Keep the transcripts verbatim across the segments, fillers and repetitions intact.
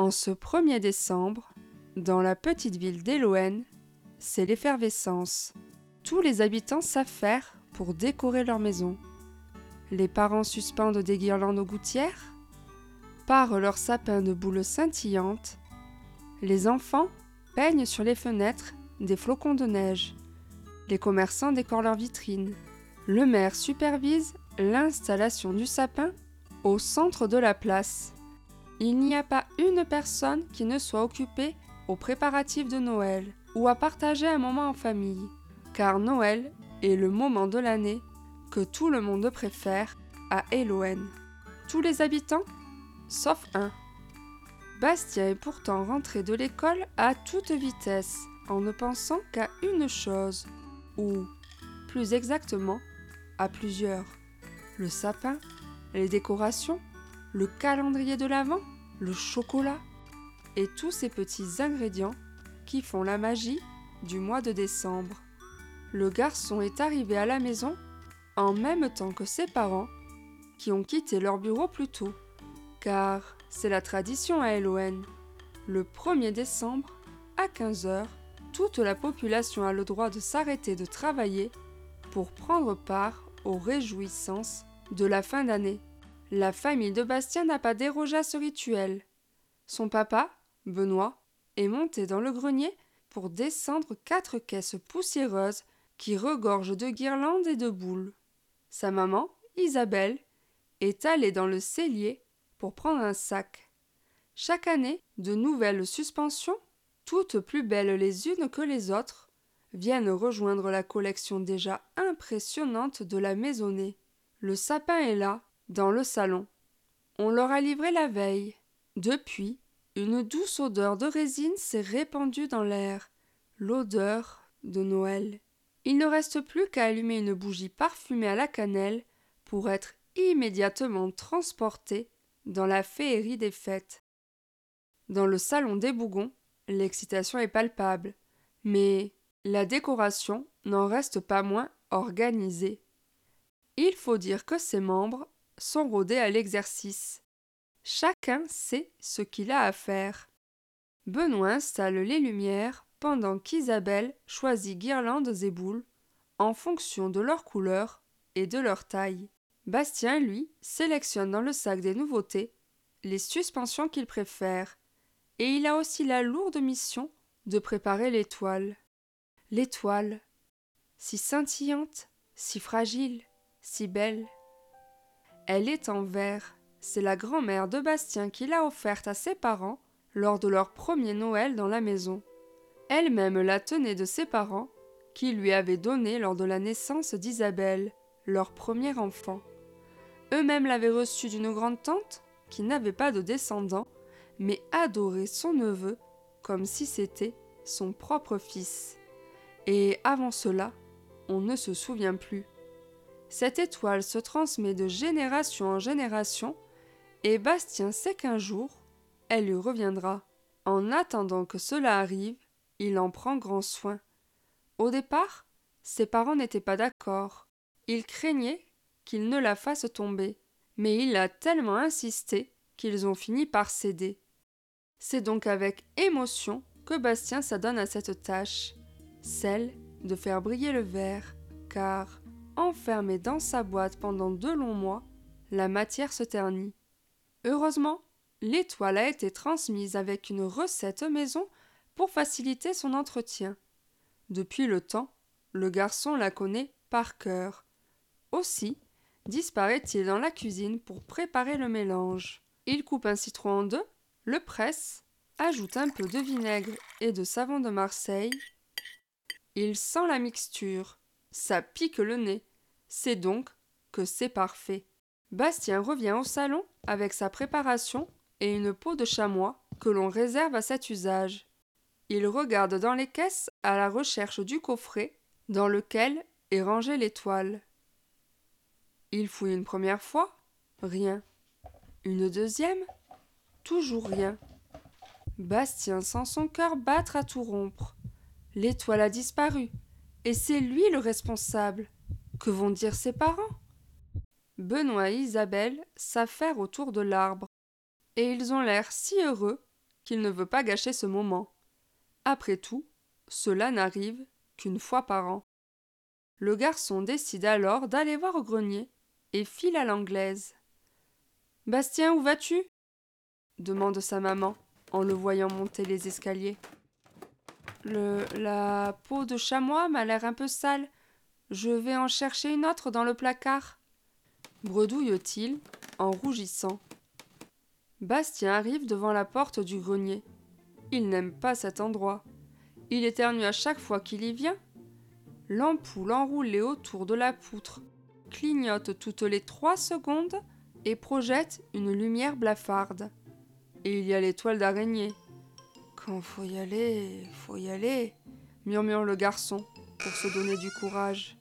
En ce premier décembre, dans la petite ville d'Éloën, c'est l'effervescence. Tous les habitants s'affairent pour décorer leur maison. Les parents suspendent des guirlandes aux gouttières, parent leurs sapins de boules scintillantes. Les enfants peignent sur les fenêtres des flocons de neige. Les commerçants décorent leurs vitrines. Le maire supervise l'installation du sapin au centre de la place. Il n'y a pas une personne qui ne soit occupée aux préparatifs de Noël ou à partager un moment en famille, car Noël est le moment de l'année que tout le monde préfère à Éloën. Tous les habitants, sauf un. Bastien est pourtant rentré de l'école à toute vitesse, en ne pensant qu'à une chose, ou, plus exactement, à plusieurs. Le sapin, les décorations, le calendrier de l'Avent, le chocolat, et tous ces petits ingrédients qui font la magie du mois de décembre. Le garçon est arrivé à la maison en même temps que ses parents, qui ont quitté leur bureau plus tôt, car c'est la tradition à Éloën. Le premier décembre, à quinze heures, toute la population a le droit de s'arrêter de travailler pour prendre part aux réjouissances de la fin d'année. La famille de Bastien n'a pas dérogé à ce rituel. Son papa, Benoît, est monté dans le grenier pour descendre quatre caisses poussiéreuses qui regorgent de guirlandes et de boules. Sa maman, Isabelle, est allée dans le cellier pour prendre un sac. Chaque année, de nouvelles suspensions, toutes plus belles les unes que les autres, viennent rejoindre la collection déjà impressionnante de la maisonnée. Le sapin est là, dans le salon. On leur a livré la veille. Depuis, une douce odeur de résine s'est répandue dans l'air, l'odeur de Noël. Il ne reste plus qu'à allumer une bougie parfumée à la cannelle pour être immédiatement transporté dans la féerie des fêtes. Dans le salon des Bougons, l'excitation est palpable, mais la décoration n'en reste pas moins organisée. Il faut dire que ses membres sont rodés à l'exercice. Chacun sait ce qu'il a à faire. Benoît installe les lumières pendant qu'Isabelle choisit guirlandes et boules en fonction de leur couleur et de leur taille. Bastien, lui, sélectionne dans le sac des nouveautés les suspensions qu'il préfère, et il a aussi la lourde mission de préparer l'étoile. L'étoile, si scintillante, si fragile, si belle. Elle est en verre, c'est la grand-mère de Bastien qui l'a offerte à ses parents lors de leur premier Noël dans la maison. Elle-même la tenait de ses parents, qui lui avaient donnée lors de la naissance d'Isabelle, leur premier enfant. Eux-mêmes l'avaient reçue d'une grande-tante, qui n'avait pas de descendants, mais adorait son neveu comme si c'était son propre fils. Et avant cela, on ne se souvient plus. Cette étoile se transmet de génération en génération, et Bastien sait qu'un jour, elle lui reviendra. En attendant que cela arrive, il en prend grand soin. Au départ, ses parents n'étaient pas d'accord. Ils craignaient qu'il ne la fasse tomber, mais il a tellement insisté qu'ils ont fini par céder. C'est donc avec émotion que Bastien s'adonne à cette tâche, celle de faire briller le verre, car, enfermé dans sa boîte pendant deux longs mois, la matière se ternit. Heureusement, l'étoile a été transmise avec une recette maison pour faciliter son entretien. Depuis le temps, le garçon la connaît par cœur. Aussi, disparaît-il dans la cuisine pour préparer le mélange. Il coupe un citron en deux, le presse, ajoute un peu de vinaigre et de savon de Marseille. Il sent la mixture. Ça pique le nez. C'est donc que c'est parfait. Bastien revient au salon avec sa préparation et une peau de chamois que l'on réserve à cet usage. Il regarde dans les caisses à la recherche du coffret dans lequel est rangée l'étoile. Il fouille une première fois, rien. Une deuxième, toujours rien. Bastien sent son cœur battre à tout rompre. L'étoile a disparu, et c'est lui le responsable. Que vont dire ses parents ? Benoît et Isabelle s'affairent autour de l'arbre, et ils ont l'air si heureux qu'il ne veut pas gâcher ce moment. Après tout, cela n'arrive qu'une fois par an. Le garçon décide alors d'aller voir au grenier et file à l'anglaise. « Bastien, où vas-tu » demande sa maman en le voyant monter les escaliers. Le, la peau de chamois m'a l'air un peu sale. Je vais en chercher une autre dans le placard. Bredouille-t-il en rougissant. Bastien arrive devant la porte du grenier. Il n'aime pas cet endroit. Il éternue à chaque fois qu'il y vient. L'ampoule enroulée autour de la poutre clignote toutes les trois secondes et projette une lumière blafarde. Et il y a les toiles d'araignée. Quand faut y aller, faut y aller, murmure le garçon pour se donner du courage.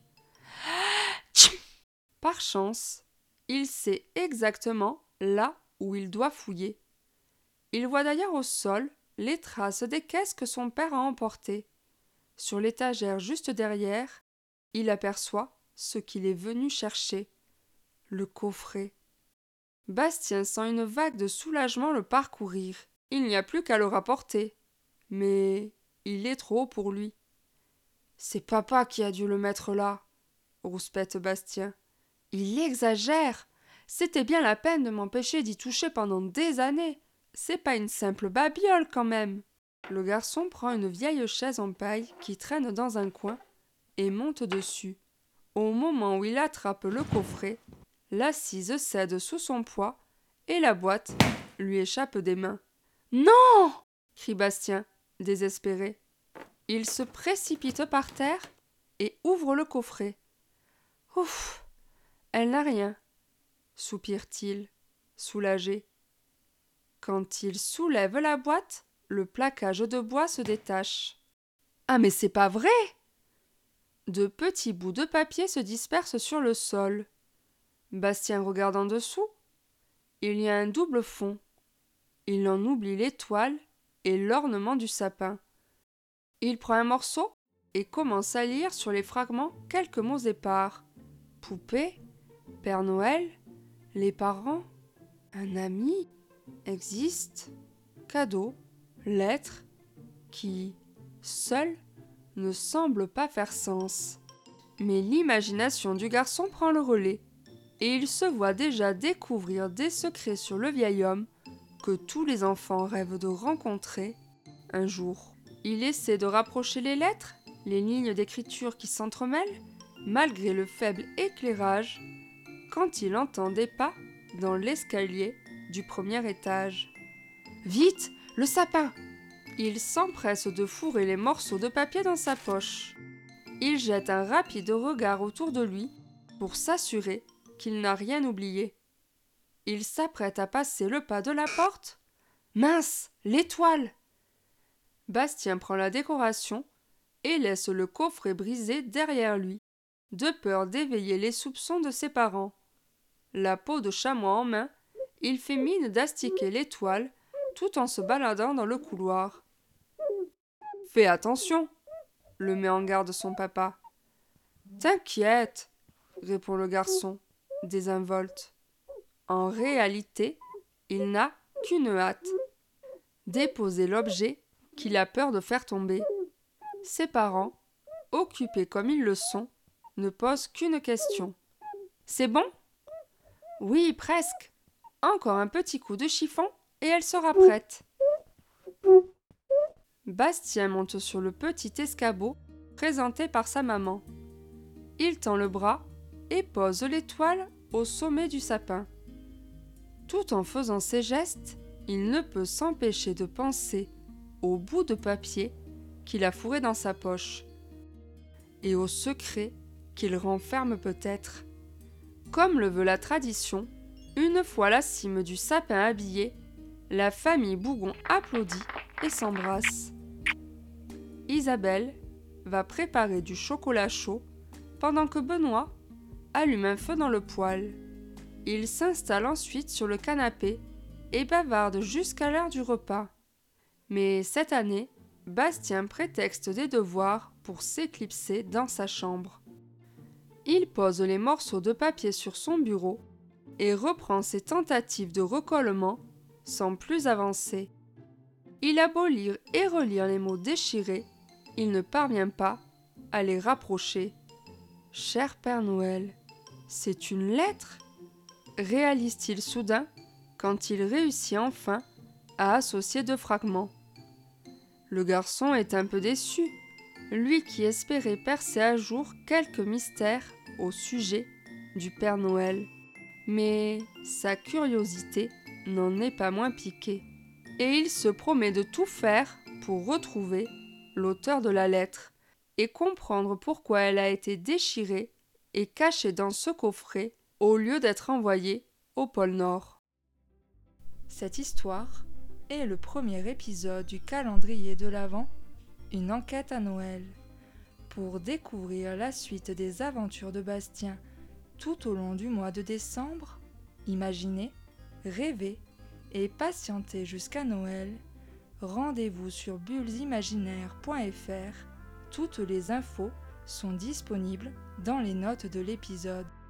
Par chance, il sait exactement là où il doit fouiller. Il voit d'ailleurs au sol les traces des caisses que son père a emportées. Sur l'étagère juste derrière, il aperçoit ce qu'il est venu chercher, le coffret. Bastien sent une vague de soulagement le parcourir. Il n'y a plus qu'à le rapporter. Mais il est trop haut pour lui. C'est papa qui a dû le mettre là, rouspète Bastien. Il exagère. C'était bien la peine de m'empêcher d'y toucher pendant des années. C'est pas une simple babiole quand même. Le garçon prend une vieille chaise en paille qui traîne dans un coin et monte dessus. Au moment où il attrape le coffret, l'assise cède sous son poids et la boîte lui échappe des mains. « Non !» crie Bastien, désespéré. Il se précipite par terre et ouvre le coffret. « Ouf, elle n'a rien !» soupire-t-il, soulagé. Quand il soulève la boîte, le plaquage de bois se détache. « Ah mais c'est pas vrai !» De petits bouts de papier se dispersent sur le sol. Bastien regarde en dessous. Il y a un double fond. Il en oublie l'étoile et l'ornement du sapin. Il prend un morceau et commence à lire sur les fragments quelques mots épars. Poupée, Père Noël, les parents, un ami, existe, cadeau, lettre, qui, seul, ne semble pas faire sens. Mais l'imagination du garçon prend le relais, et il se voit déjà découvrir des secrets sur le vieil homme que tous les enfants rêvent de rencontrer un jour. Il essaie de rapprocher les lettres, les lignes d'écriture qui s'entremêlent, malgré le faible éclairage, quand il entend des pas dans l'escalier du premier étage. « Vite, le sapin !» Il s'empresse de fourrer les morceaux de papier dans sa poche. Il jette un rapide regard autour de lui pour s'assurer qu'il n'a rien oublié. Il s'apprête à passer le pas de la porte. Mince, l'étoile! Bastien prend la décoration et laisse le coffret brisé derrière lui, de peur d'éveiller les soupçons de ses parents. La peau de chamois en main, il fait mine d'astiquer l'étoile tout en se baladant dans le couloir. « Fais attention !» le met en garde son papa. « T'inquiète !» répond le garçon, désinvolte. En réalité, il n'a qu'une hâte. Déposer l'objet qu'il a peur de faire tomber. Ses parents, occupés comme ils le sont, ne posent qu'une question. « C'est bon ?»« Oui, presque. Encore un petit coup de chiffon et elle sera prête. » Bastien monte sur le petit escabeau présenté par sa maman. Il tend le bras et pose l'étoile au sommet du sapin. Tout en faisant ces gestes, il ne peut s'empêcher de penser au bout de papier qu'il a fourré dans sa poche et au secret qu'il renferme peut-être. Comme le veut la tradition, une fois la cime du sapin habillée, la famille Bougon applaudit et s'embrasse. Isabelle va préparer du chocolat chaud pendant que Benoît allume un feu dans le poêle. Il s'installe ensuite sur le canapé et bavarde jusqu'à l'heure du repas. Mais cette année, Bastien prétexte des devoirs pour s'éclipser dans sa chambre. Il pose les morceaux de papier sur son bureau et reprend ses tentatives de recollement sans plus avancer. Il a beau lire et relire les mots déchirés, il ne parvient pas à les rapprocher. Cher Père Noël, c'est une lettre ? Réalise-t-il soudain quand il réussit enfin à associer deux fragments. Le garçon est un peu déçu, lui qui espérait percer à jour quelques mystères au sujet du Père Noël. Mais sa curiosité n'en est pas moins piquée, et il se promet de tout faire pour retrouver l'auteur de la lettre et comprendre pourquoi elle a été déchirée et cachée dans ce coffret au lieu d'être envoyée au pôle Nord. Cette histoire est le premier épisode du calendrier de l'Avent, une enquête à Noël. Pour découvrir la suite des aventures de Bastien tout au long du mois de décembre, imaginez, rêvez et patientez jusqu'à Noël. Rendez-vous sur bulles imaginaires point f r. Toutes les infos sont disponibles dans les notes de l'épisode.